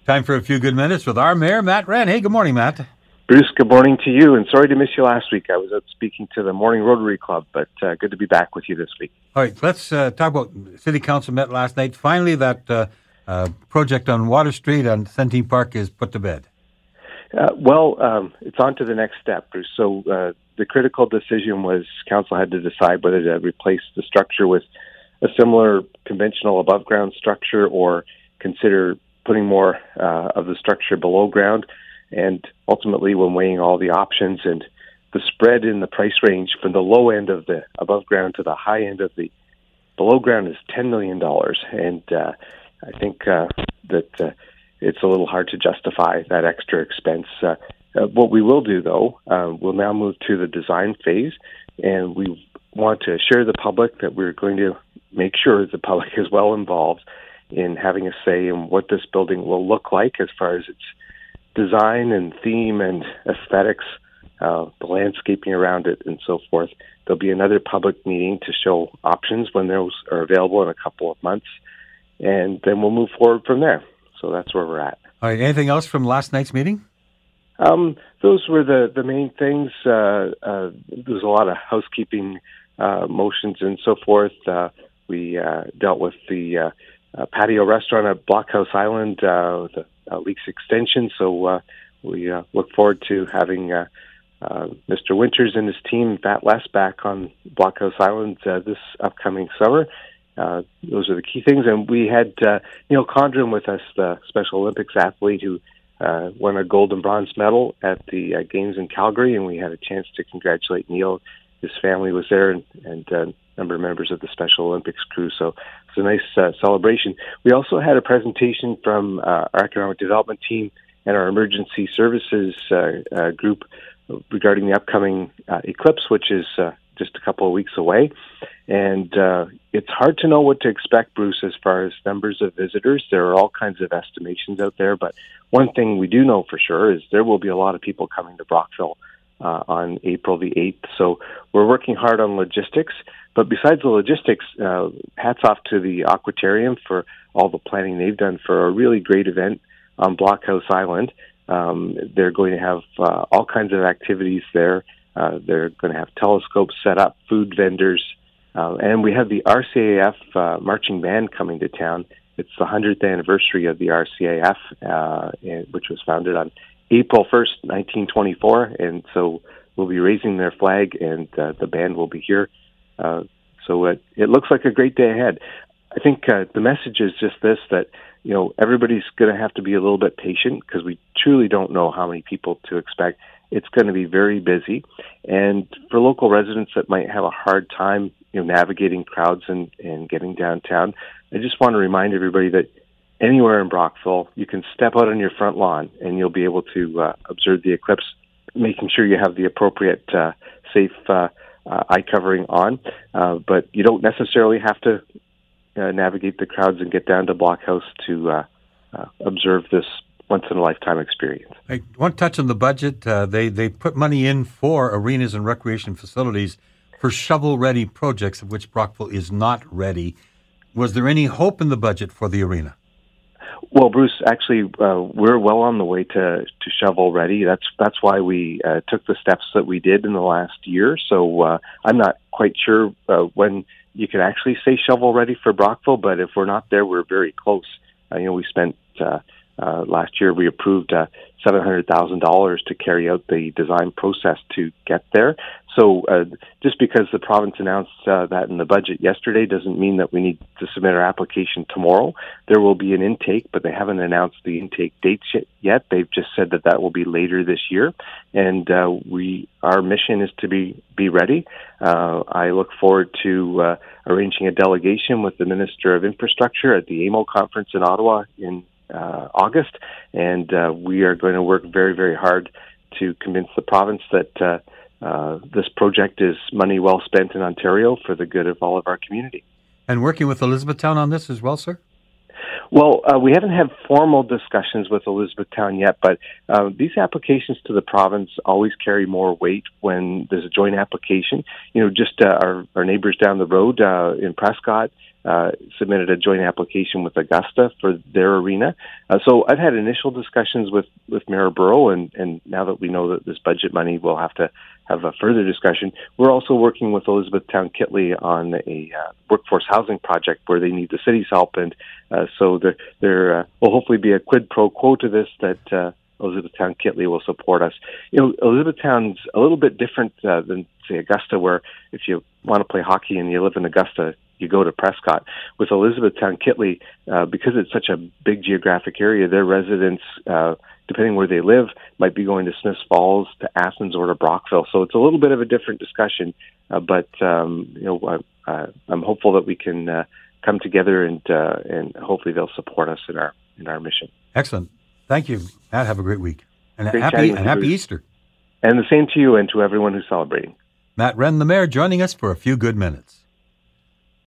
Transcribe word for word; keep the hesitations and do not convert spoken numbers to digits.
Time for a few good minutes with our Mayor, Matt Wren. Hey, good morning, Matt. Bruce, good morning to you, and sorry to miss you last week. I was out speaking to the Morning Rotary Club, but uh, good to be back with you this week. All right, let's uh, talk about City Council met last night. Finally, that uh, uh, project on Water Street and Centene Park is put to bed. Uh, well, um, it's on to the next step, Bruce. So uh, the critical decision was Council had to decide whether to replace the structure with a similar conventional above-ground structure or consider putting more uh, of the structure below ground. And ultimately, when weighing all the options and the spread in the price range from the low end of the above ground to the high end of the below ground is ten million dollars. And uh, I think uh, that uh, it's a little hard to justify that extra expense. Uh, uh, what we will do, though, uh, we'll now move to the design phase, and we want to assure the public that we're going to make sure the public is well involved in having a say in what this building will look like as far as its design and theme and aesthetics, uh, the landscaping around it, and so forth. There'll be another public meeting to show options when those are available in a couple of months, and then we'll move forward from there. So that's where we're at. All right, anything else from last night's meeting? Um, those were the, the main things. Uh, uh, there was a lot of housekeeping uh, motions and so forth. Uh, we uh, dealt with the uh, uh, patio restaurant at Blockhouse Island, uh, the uh, lease extension. So uh, we uh, look forward to having uh, uh, Mister Winters and his team, Pat Les, back on Blockhouse Island uh, this upcoming summer. Uh, those are the key things. And we had uh, Neil Condren with us, the Special Olympics athlete who uh, won a gold and bronze medal at the uh, Games in Calgary, and we had a chance to congratulate Neil. His family was there, and, and uh, a number of members of the Special Olympics crew. So it's a nice uh, celebration. We also had a presentation from uh, our economic development team and our emergency services uh, uh, group regarding the upcoming uh, eclipse, which is uh, just a couple of weeks away. And uh, it's hard to know what to expect, Bruce, as far as numbers of visitors. There are all kinds of estimations out there, but one thing we do know for sure is there will be a lot of people coming to Brockville uh, on April the eighth. So we're working hard on logistics. But besides the logistics, uh, hats off to the Aquatarium for all the planning they've done for a really great event on Blockhouse Island. Um, they're going to have uh, all kinds of activities there. Uh, they're going to have telescopes set up, food vendors, uh, and we have the R C A F uh, marching band coming to town. It's the hundredth anniversary of the R C A F, uh, which was founded on April first, nineteen twenty-four, and so we'll be raising their flag, and uh, the band will be here. Uh, so it, it looks like a great day ahead. I think uh, the message is just this, that you know everybody's going to have to be a little bit patient because we truly don't know how many people to expect. It's going to be very busy, and for local residents that might have a hard time, you know, navigating crowds and, and getting downtown, I just want to remind everybody that anywhere in Brockville, you can step out on your front lawn and you'll be able to uh, observe the eclipse, making sure you have the appropriate uh, safe uh, uh, eye covering on. Uh, but you don't necessarily have to uh, navigate the crowds and get down to Blockhouse to uh, uh, observe this once-in-a-lifetime experience. I want to touch on the budget. Uh, they, they put money in for arenas and recreation facilities for shovel-ready projects, of which Brockville is not ready. Was there any hope in the budget for the arena? Well, Bruce, actually, uh, we're well on the way to, to shovel-ready. That's that's why we uh, took the steps that we did in the last year. So uh, I'm not quite sure uh, when you can actually say shovel-ready for Brockville, but if we're not there, we're very close. Uh, you know, we spent... Uh, Uh, last year, we approved uh, seven hundred thousand dollars to carry out the design process to get there. So uh, just because the province announced uh, that in the budget yesterday doesn't mean that we need to submit our application tomorrow. There will be an intake, but they haven't announced the intake dates yet. They've just said that that will be later this year. And uh, we, our mission is to be, be ready. Uh, I look forward to uh, arranging a delegation with the Minister of Infrastructure at the A M O conference in Ottawa in Uh, August, and uh, we are going to work very, very hard to convince the province that uh, uh, this project is money well spent in Ontario for the good of all of our community. And working with Elizabethtown on this as well, sir? Well, uh, we haven't had formal discussions with Elizabethtown yet, but uh, these applications to the province always carry more weight when there's a joint application. You know, just uh, our, our neighbors down the road uh, in Prescott, uh, submitted a joint application with Augusta for their arena. Uh, so I've had initial discussions with, with Maryborough, and, and now that we know that this budget money, we'll have to have a further discussion. We're also working with Elizabethtown Kittley on a uh, workforce housing project where they need the city's help, and uh, so there, there uh, will hopefully be a quid pro quo to this that uh, Elizabethtown Kittley will support us. You know, Elizabethtown's a little bit different uh, than, say, Augusta, where if you want to play hockey and you live in Augusta, you go to Prescott. With Elizabethtown Kittley, uh, because it's such a big geographic area, their residents, uh, depending where they live, might be going to Smiths Falls, to Athens, or to Brockville. So it's a little bit of a different discussion, uh, but um, you know, uh, I'm hopeful that we can uh, come together and uh, and hopefully they'll support us in our in our mission. Excellent. Thank you, Matt. Have a great week. And Great happy, and happy Easter. And the same to you and to everyone who's celebrating. Matt Wren, the mayor, joining us for a few good minutes.